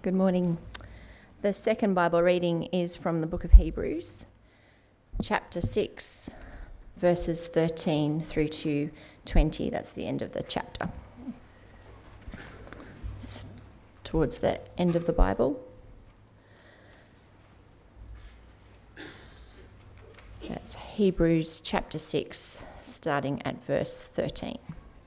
Good morning. The second Bible reading is from the book of Hebrews, chapter 6, verses 13 through to 20. That's the end of the chapter. It's towards the end of the Bible. So that's Hebrews chapter 6, starting at verse 13.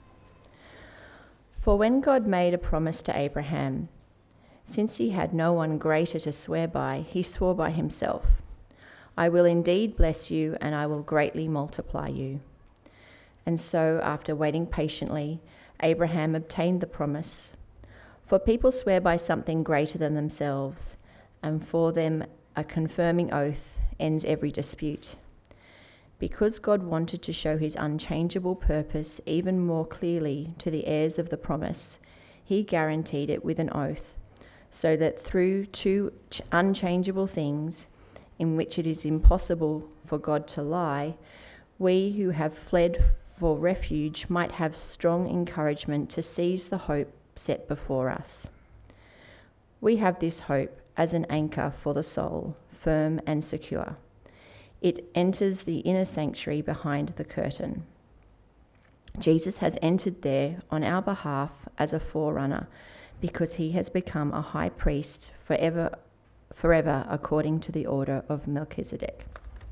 For when God made a promise to Abraham, since he had no one greater to swear by, he swore by himself, I will indeed bless you, and I will greatly multiply you. And so, after waiting patiently, Abraham obtained the promise. For people swear by something greater than themselves, and for them a confirming oath ends every dispute. Because God wanted to show his unchangeable purpose even more clearly to the heirs of the promise, he guaranteed it with an oath, so that through two unchangeable things, in which it is impossible for God to lie, we who have fled for refuge might have strong encouragement to seize the hope set before us. We have this hope as an anchor for the soul, firm and secure. It enters the inner sanctuary behind the curtain. Jesus has entered there on our behalf as a forerunner, because he has become a high priest forever according to the order of Melchizedek.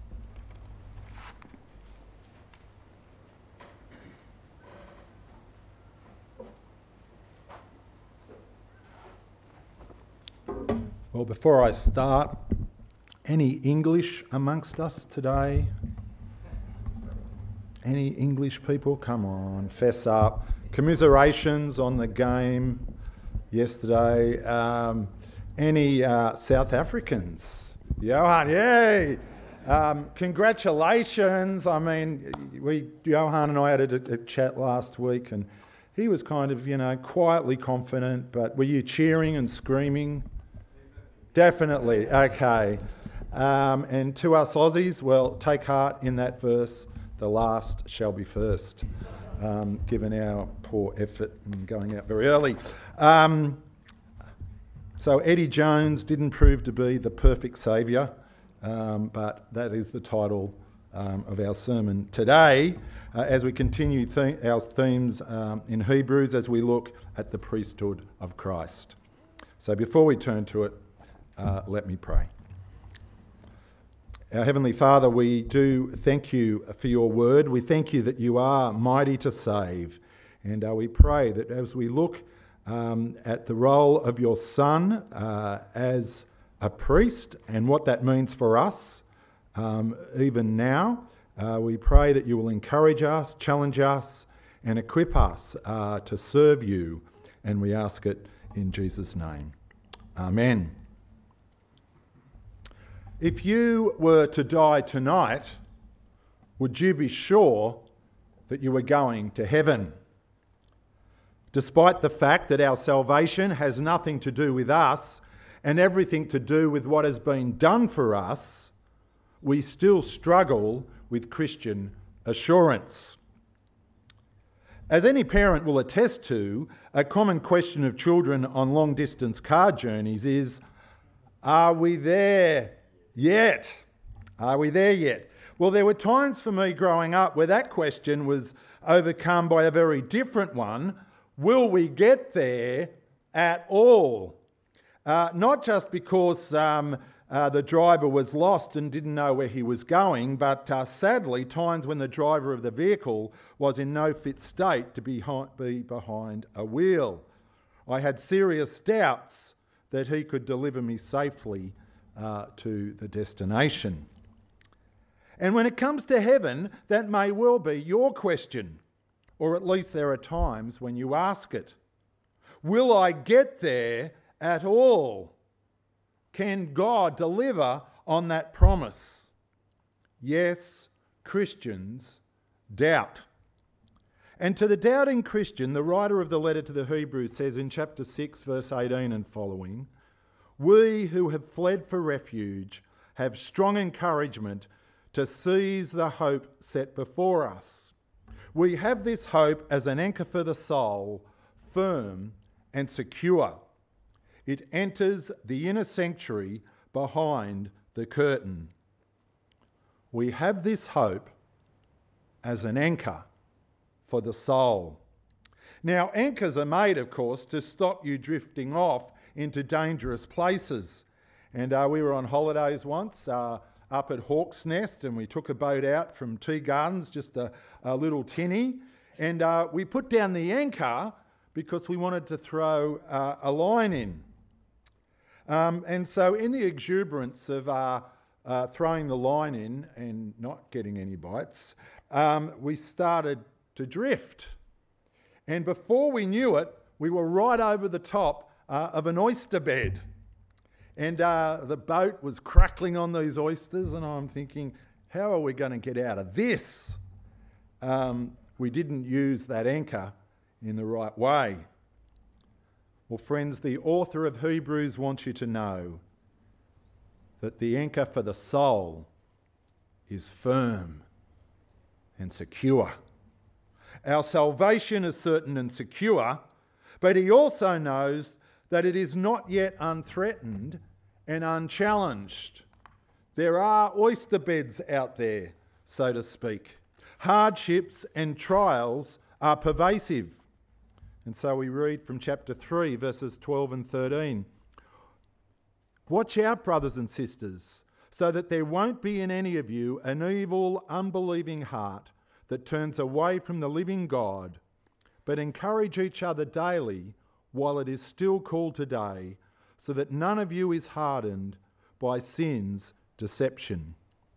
Well, before I start, any English amongst us today? Any English people? Come on, fess up. Commiserations on the game yesterday. Any South Africans? Johan, yay! Congratulations. I mean, Johan and I had a chat last week, and he was kind of, quietly confident, but were you cheering and screaming? Definitely, okay. And to us Aussies, well, take heart in that verse, the last shall be first, given our poor effort in going out very early. So Eddie Jones didn't prove to be the perfect saviour, but that is the title of our sermon today, as we continue our themes in Hebrews as we look at the priesthood of Christ. So before we turn to it, let me pray. Our Heavenly Father, we do thank you for your word. We thank you that you are mighty to save. And we pray that as we look at the role of your Son as a priest and what that means for us, even now, we pray that you will encourage us, challenge us, and equip us to serve you. And we ask it in Jesus' name. Amen. If you were to die tonight, would you be sure that you were going to heaven? Despite the fact that our salvation has nothing to do with us and everything to do with what has been done for us, we still struggle with Christian assurance. As any parent will attest to, a common question of children on long-distance car journeys is, are we there yet? Are we there yet? Well, there were times for me growing up where that question was overcome by a very different one. Will we get there at all? Not just because the driver was lost and didn't know where he was going, but sadly, times when the driver of the vehicle was in no fit state to be behind a wheel. I had serious doubts that he could deliver me safely to the destination. And when it comes to heaven, that may well be your question, or at least there are times when you ask it. Will I get there at all? Can God deliver on that promise? Yes, Christians doubt. And to the doubting Christian, the writer of the letter to the Hebrews says in chapter 6, verse 18 and following, we who have fled for refuge have strong encouragement to seize the hope set before us. We have this hope as an anchor for the soul, firm and secure. it enters the inner sanctuary behind the curtain. We have this hope as an anchor for the soul. Now, anchors are made, of course, to stop you drifting off into dangerous places. And we were on holidays once up at Hawk's Nest, and we took a boat out from Tea Gardens, just a little tinny, and we put down the anchor because we wanted to throw a line in. And so in the exuberance of throwing the line in and not getting any bites, we started to drift. And before we knew it, we were right over the top of an oyster bed. And the boat was crackling on these oysters, and I'm thinking, how are we going to get out of this? We didn't use that anchor in the right way. Well, friends, the author of Hebrews wants you to know that the anchor for the soul is firm and secure. Our salvation is certain and secure, but he also knows that it is not yet unthreatened and unchallenged. There are oyster beds out there, so to speak. Hardships and trials are pervasive. And so we read from chapter 3, verses 12 and 13. Watch out, brothers and sisters, so that there won't be in any of you an evil, unbelieving heart that turns away from the living God, but encourage each other daily while it is still called today, so that none of you is hardened by sin's deception.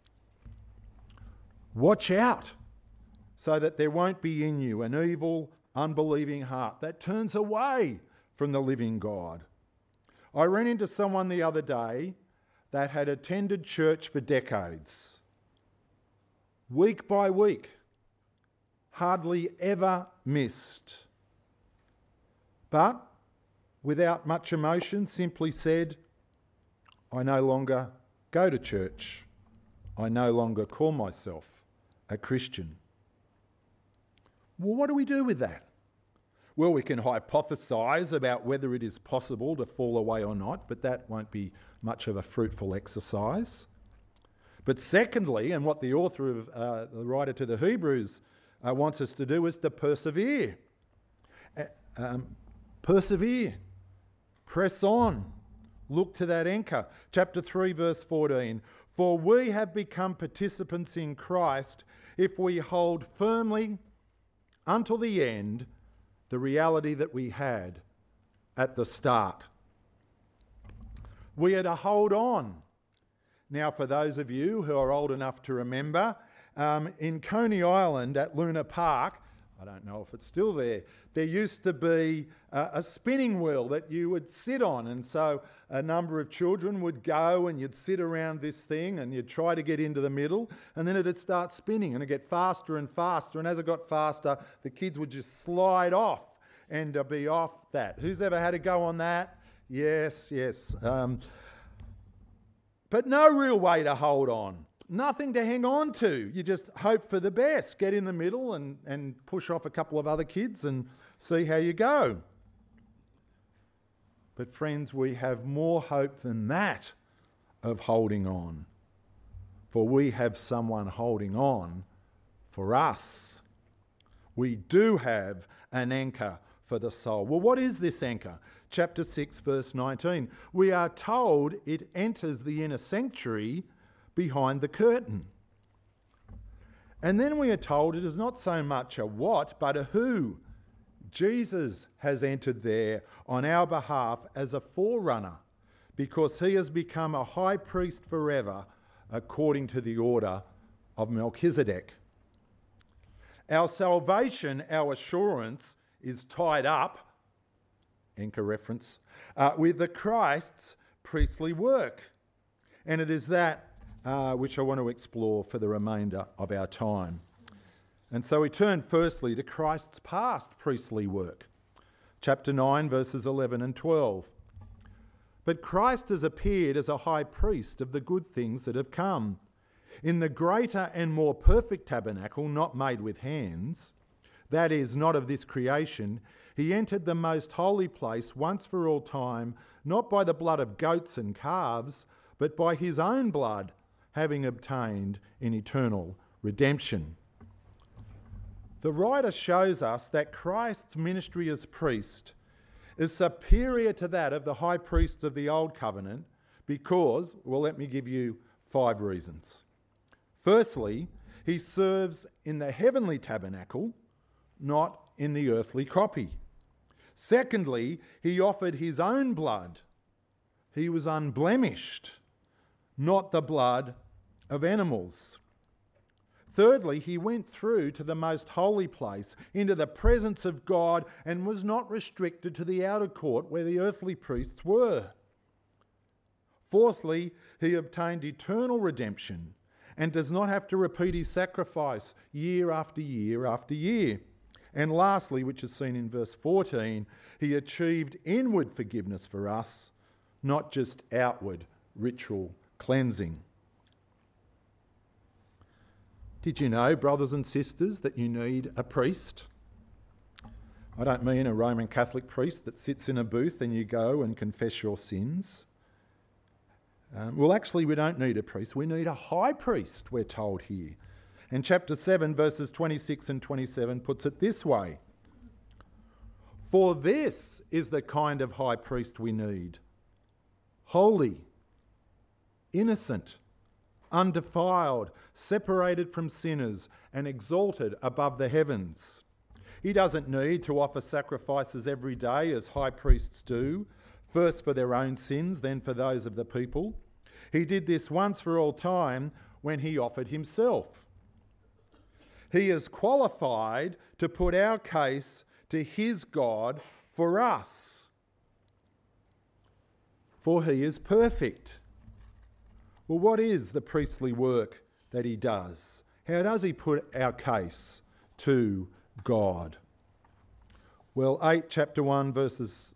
Watch out, so that there won't be in you an evil, unbelieving heart that turns away from the living God. I ran into someone the other day that had attended church for decades. Week by week, hardly ever missed. But without much emotion, simply said, I no longer go to church. I no longer call myself a Christian. Well, what do we do with that? Well, we can hypothesise about whether it is possible to fall away or not, but that won't be much of a fruitful exercise. But secondly, and what the author of the writer to the Hebrews wants us to do, is to persevere. Persevere. Press on. Look to that anchor. Chapter 3, verse 14. For we have become participants in Christ if we hold firmly until the end the reality that we had at the start. We are to hold on. Now, for those of you who are old enough to remember, in Coney Island at Luna Park, I don't know if it's still there, there used to be a spinning wheel that you would sit on, and so a number of children would go and you'd sit around this thing and you'd try to get into the middle, and then it'd start spinning and it'd get faster and faster, and as it got faster, the kids would just slide off and be off that. Who's ever had a go on that? Yes. But no real way to hold on. Nothing to hang on to. You just hope for the best. Get in the middle and push off a couple of other kids and see how you go. But friends, we have more hope than that of holding on. For we have someone holding on for us. We do have an anchor for the soul. Well, what is this anchor? Chapter 6, verse 19. We are told it enters the inner sanctuary behind the curtain. And then we are told it is not so much a what, but a who. Jesus has entered there on our behalf as a forerunner, because he has become a high priest forever according to the order of Melchizedek. Our salvation, our assurance, is tied up, anchor reference, with the Christ's priestly work. And it is that which I want to explore for the remainder of our time. And so we turn firstly to Christ's past priestly work. Chapter 9, verses 11 and 12. But Christ has appeared as a high priest of the good things that have come, in the greater and more perfect tabernacle, not made with hands, that is, not of this creation, He entered the most holy place once for all time, not by the blood of goats and calves, but by his own blood, having obtained an eternal redemption. The writer shows us that Christ's ministry as priest is superior to that of the high priests of the Old Covenant because, well, let me give you 5 reasons. Firstly, he serves in the heavenly tabernacle, not in the earthly copy. Secondly, he offered his own blood. He was unblemished, not the blood of animals. Thirdly, he went through to the most holy place, into the presence of God, and was not restricted to the outer court where the earthly priests were. Fourthly, he obtained eternal redemption and does not have to repeat his sacrifice year after year after year. And lastly, which is seen in verse 14, he achieved inward forgiveness for us, not just outward ritual cleansing. Did you know, brothers and sisters, that you need a priest? I don't mean a Roman Catholic priest that sits in a booth and you go and confess your sins. Well, actually, we don't need a priest. We need a high priest, we're told here. And chapter 7, verses 26 and 27 puts it this way. For this is the kind of high priest we need. Holy, innocent, undefiled, separated from sinners, and exalted above the heavens. He doesn't need to offer sacrifices every day as high priests do, first for their own sins, then for those of the people. He did this once for all time when he offered himself. He is qualified to put our case to his God for us, for he is perfect. Well, what is the priestly work that he does? How does he put our case to God? Well, chapter 8, verses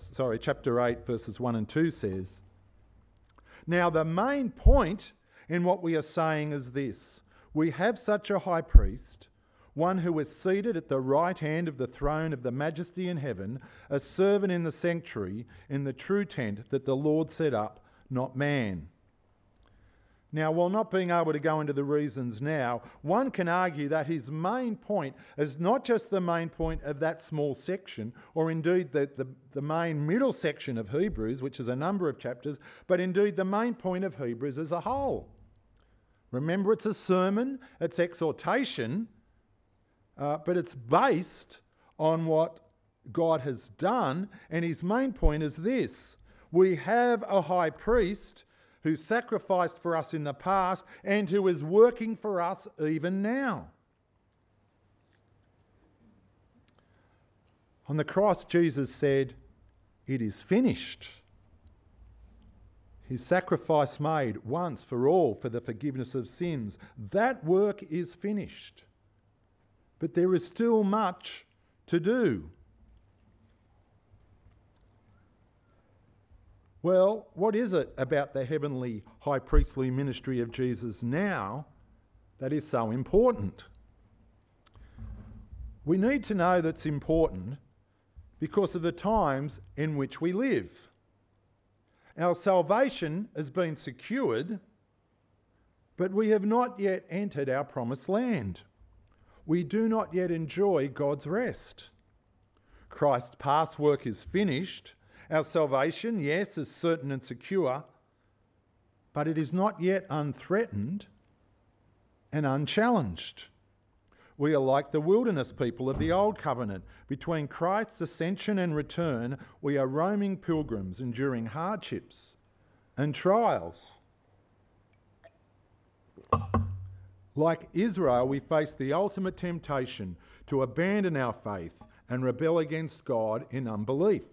1 and 2 says, now the main point in what we are saying is this. We have such a high priest, one who is seated at the right hand of the throne of the majesty in heaven, a servant in the sanctuary, in the true tent that the Lord set up, not man. Now, while not being able to go into the reasons now, one can argue that his main point is not just the main point of that small section, or indeed the main middle section of Hebrews, which is a number of chapters, but indeed the main point of Hebrews as a whole. Remember, it's a sermon, it's exhortation, but it's based on what God has done, and his main point is this. We have a high priest who sacrificed for us in the past and who is working for us even now. On the cross, Jesus said, "It is finished." His sacrifice made once for all for the forgiveness of sins. That work is finished. But there is still much to do. Well, what is it about the heavenly high priestly ministry of Jesus now that is so important? We need to know that's important because of the times in which we live. Our salvation has been secured, but we have not yet entered our promised land. We do not yet enjoy God's rest. Christ's past work is finished. Our salvation, yes, is certain and secure, but it is not yet unthreatened and unchallenged. We are like the wilderness people of the Old Covenant. Between Christ's ascension and return, we are roaming pilgrims enduring hardships and trials. Like Israel, we face the ultimate temptation to abandon our faith and rebel against God in unbelief.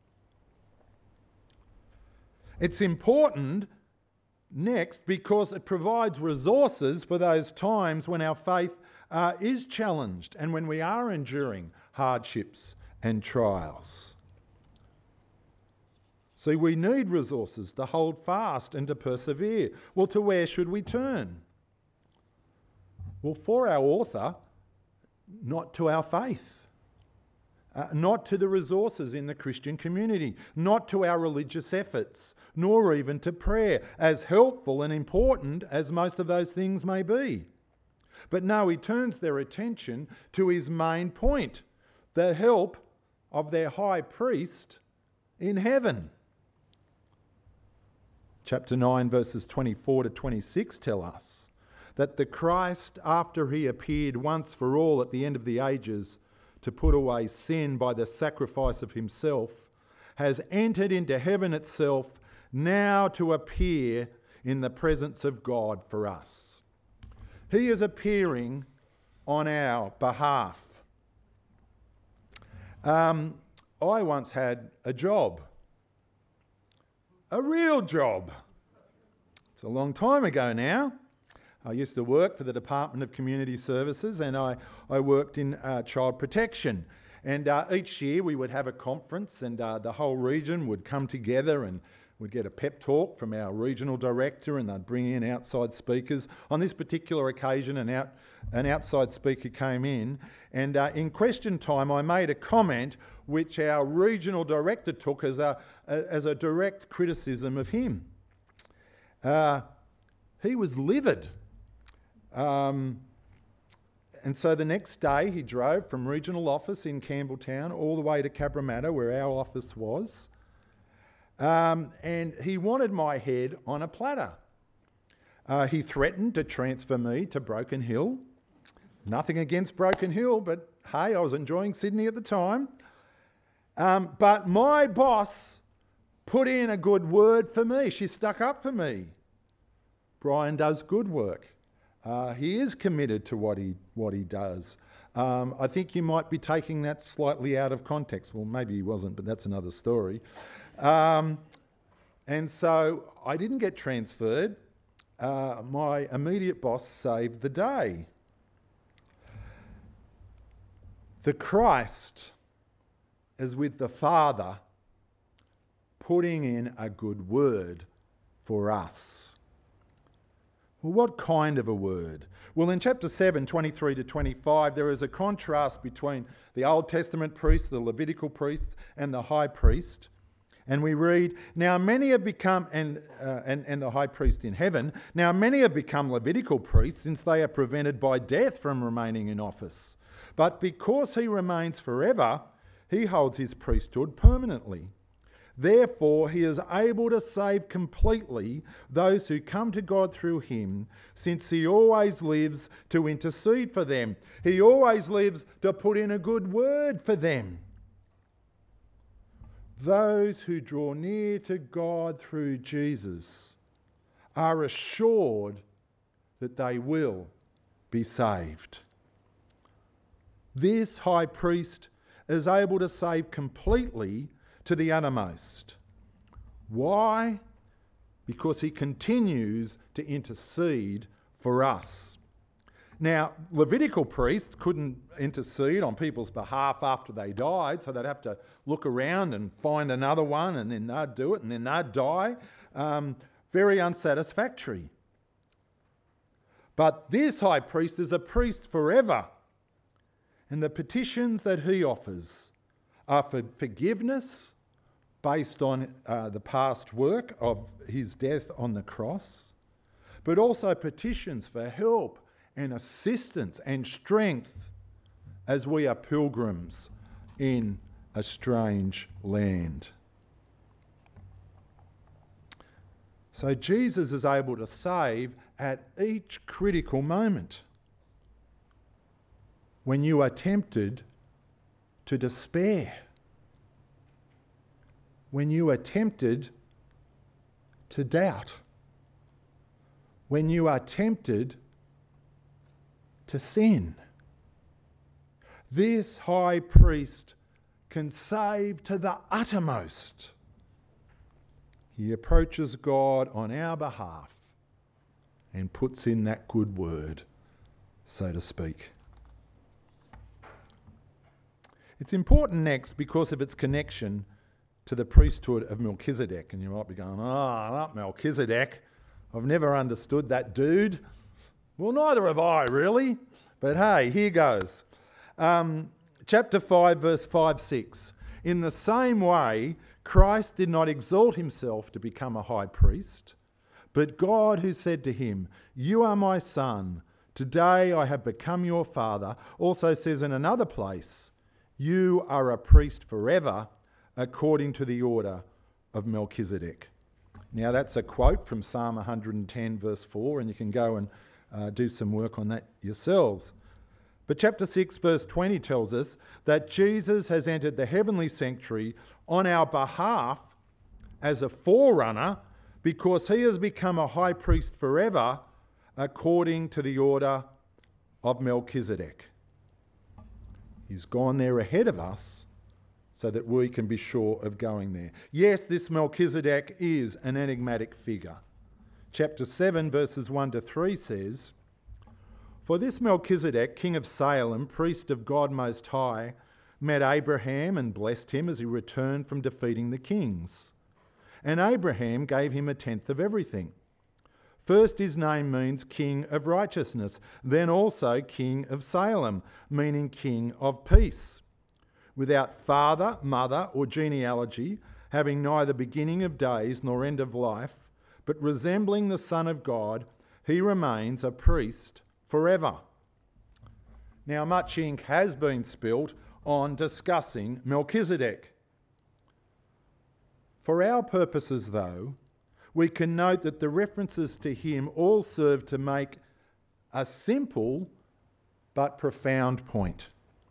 It's important next because it provides resources for those times when our faith is challenged and when we are enduring hardships and trials. See, we need resources to hold fast and to persevere. Well, to where should we turn? Well, for our author, not to our faith. not to the resources in the Christian community, not to our religious efforts, nor even to prayer, as helpful and important as most of those things may be. But no, he turns their attention to his main point, the help of their high priest in heaven. Chapter 9, verses 24 to 26 tell us that the Christ, after he appeared once for all at the end of the ages to put away sin by the sacrifice of himself, has entered into heaven itself, now to appear in the presence of God for us. He is appearing on our behalf. I once had a job. A real job. It's a long time ago now. I used to work for the Department of Community Services, and I worked in child protection. And each year we would have a conference, and the whole region would come together and we'd get a pep talk from our regional director, and they'd bring in outside speakers. On this particular occasion, an outside speaker came in, and in question time I made a comment which our regional director took as a direct criticism of him. He was livid. And so the next day he drove from regional office in Campbelltown all the way to Cabramatta, where our office was. And he wanted my head on a platter. He threatened to transfer me to Broken Hill. Nothing against Broken Hill, but hey, I was enjoying Sydney at the time. But my boss put in a good word for me. She stuck up for me. Brian does good work. He is committed to what he does. I think you might be taking that slightly out of context. Well, maybe he wasn't, but that's another story. And so I didn't get transferred. My immediate boss saved the day. The Christ is with the Father, putting in a good word for us. Well, what kind of a word? Well, in chapter 7, 23 to 25, there is a contrast between the Old Testament priests, the Levitical priests, and the high priest. And we read, now many have become, and the high priest in heaven, now many have become Levitical priests, since they are prevented by death from remaining in office. But because he remains forever, he holds his priesthood permanently. Therefore, he is able to save completely those who come to God through him, since he always lives to intercede for them. He always lives to put in a good word for them. Those who draw near to God through Jesus are assured that they will be saved. This high priest is able to save completely to the uttermost. Why? Because he continues to intercede for us. Now, Levitical priests couldn't intercede on people's behalf after they died, so they'd have to look around and find another one, and then they'd do it, and then they'd die. Very unsatisfactory. But this high priest is a priest forever, and the petitions that he offers are for forgiveness based on the past work of his death on the cross, but also petitions for help and assistance and strength as we are pilgrims in a strange land. So Jesus is able to save at each critical moment. When you are tempted to despair, when you are tempted to doubt, when you are tempted to sin, this high priest can save to the uttermost. He approaches God on our behalf and puts in that good word, so to speak. It's important next because of its connection to the priesthood of Melchizedek. And you might be going, not Melchizedek. I've never understood that dude. Well, neither have I, really. But hey, here goes. chapter 5, verse 5-6. In the same way, Christ did not exalt himself to become a high priest, but God who said to him, "You are my son, today I have become your father," also says in another place, "You are a priest forever, according to the order of Melchizedek." Now that's a quote from Psalm 110 verse 4, and you can go and do some work on that yourselves. But chapter 6 verse 20 tells us that Jesus has entered the heavenly sanctuary on our behalf as a forerunner, because he has become a high priest forever according to the order of Melchizedek. He's gone there ahead of us so that we can be sure of going there. Yes, this Melchizedek is an enigmatic figure. Chapter 7 verses 1-3 says, "For this Melchizedek, king of Salem, priest of God Most High, met Abraham and blessed him as he returned from defeating the kings. And Abraham gave him a tenth of everything. First, his name means King of Righteousness, then also King of Salem, meaning King of Peace. Without father, mother, or genealogy, having neither beginning of days nor end of life, but resembling the Son of God, he remains a priest forever." Now, much ink has been spilt on discussing Melchizedek. For our purposes, though, we can note that the references to him all serve to make a simple but profound point.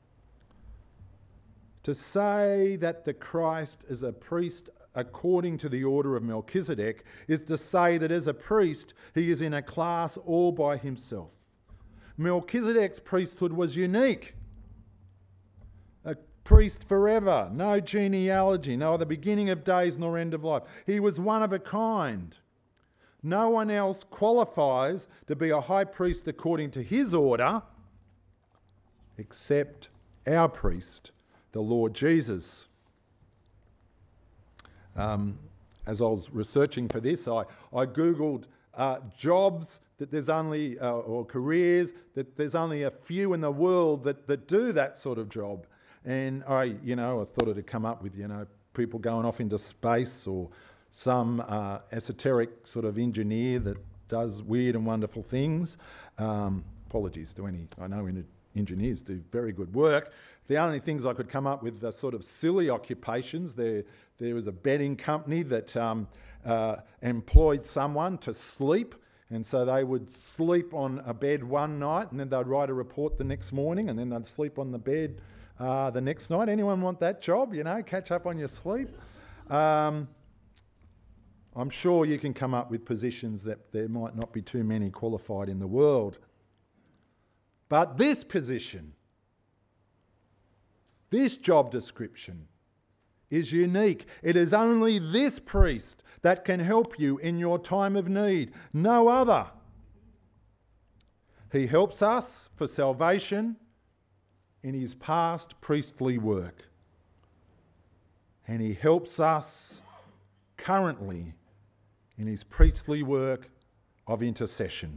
To say that the Christ is a priest according to the order of Melchizedek is to say that as a priest, he is in a class all by himself. Melchizedek's priesthood was unique. A priest forever, no genealogy, no other beginning of days nor end of life. He was one of a kind. No one else qualifies to be a high priest according to his order except our priest, the Lord Jesus. As I was researching for this, I Googled jobs that there's only, or careers, that there's only a few in the world that do that sort of job. And I thought it'd come up with, people going off into space, or some esoteric sort of engineer that does weird and wonderful things. Apologies to any, I know engineers do very good work. The only things I could come up with are sort of silly occupations. There was a betting company that employed someone to sleep, and so they would sleep on a bed one night, and then they'd write a report the next morning, and then they'd sleep on the bed the next night. Anyone want that job? Catch up on your sleep. I'm sure you can come up with positions that there might not be too many qualified in the world. But this position, this job description is unique. It is only this priest that can help you in your time of need, no other. He helps us for salvation in his past priestly work, and he helps us currently in his priestly work of intercession.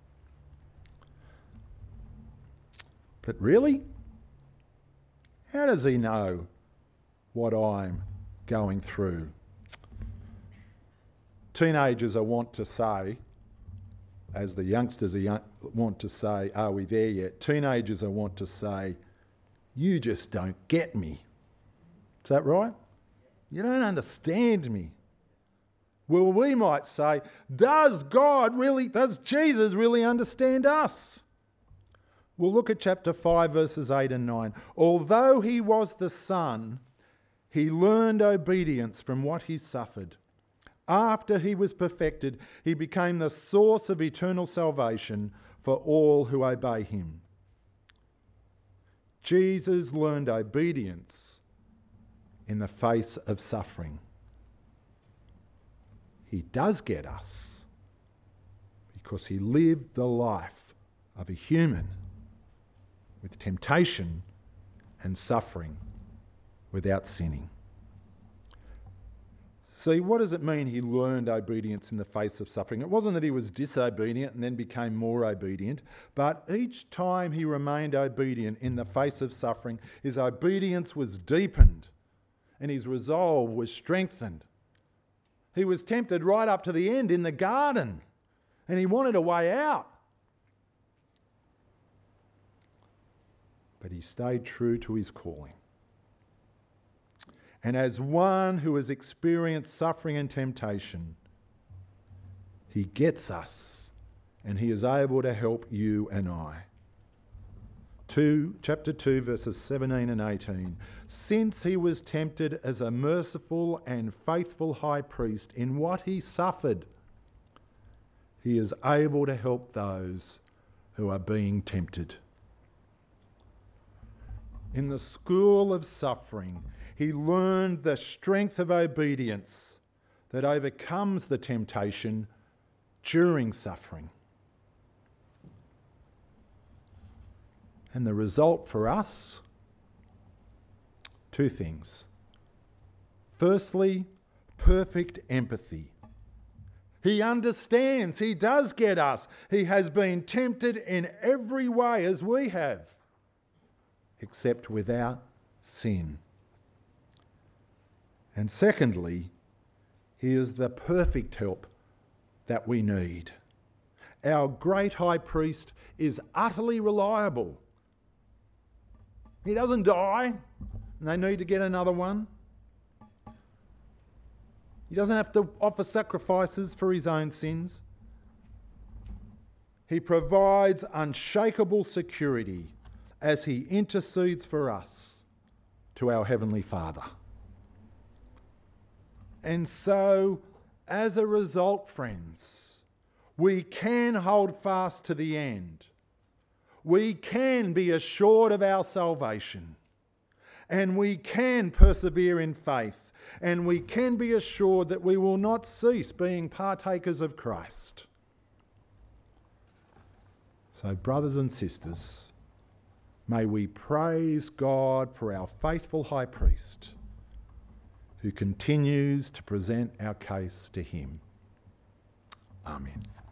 But really, how does he know what I'm going through? Teenagers are wont to say, as the youngsters want to say, "Are we there yet?" Teenagers are wont to say, "You just don't get me." Is that right? You don't understand me. Well, we might say, does Jesus really understand us? We'll look at chapter 5, verses 8 and 9. "Although he was the Son, he learned obedience from what he suffered. After he was perfected, he became the source of eternal salvation for all who obey him." Jesus learned obedience in the face of suffering. He does get us because he lived the life of a human with temptation and suffering without sinning. See, what does it mean he learned obedience in the face of suffering? It wasn't that he was disobedient and then became more obedient, but each time he remained obedient in the face of suffering, his obedience was deepened and his resolve was strengthened. He was tempted right up to the end in the garden, and he wanted a way out. But he stayed true to his calling. And as one who has experienced suffering and temptation, he gets us, and he is able to help you and I. Chapter 2, verses 17 and 18. Since he was tempted as a merciful and faithful high priest in what he suffered, he is able to help those who are being tempted. In the school of suffering, he learned the strength of obedience that overcomes the temptation during suffering. And the result for us? Two things. Firstly, perfect empathy. He understands, he does get us. He has been tempted in every way as we have, except without sin. And secondly, he is the perfect help that we need. Our great high priest is utterly reliable. He doesn't die, and they need to get another one. He doesn't have to offer sacrifices for his own sins. He provides unshakable security as he intercedes for us to our Heavenly Father. And so, as a result, friends, we can hold fast to the end. We can be assured of our salvation, and we can persevere in faith, and we can be assured that we will not cease being partakers of Christ. So, brothers and sisters, may we praise God for our faithful high priest who continues to present our case to him. Amen.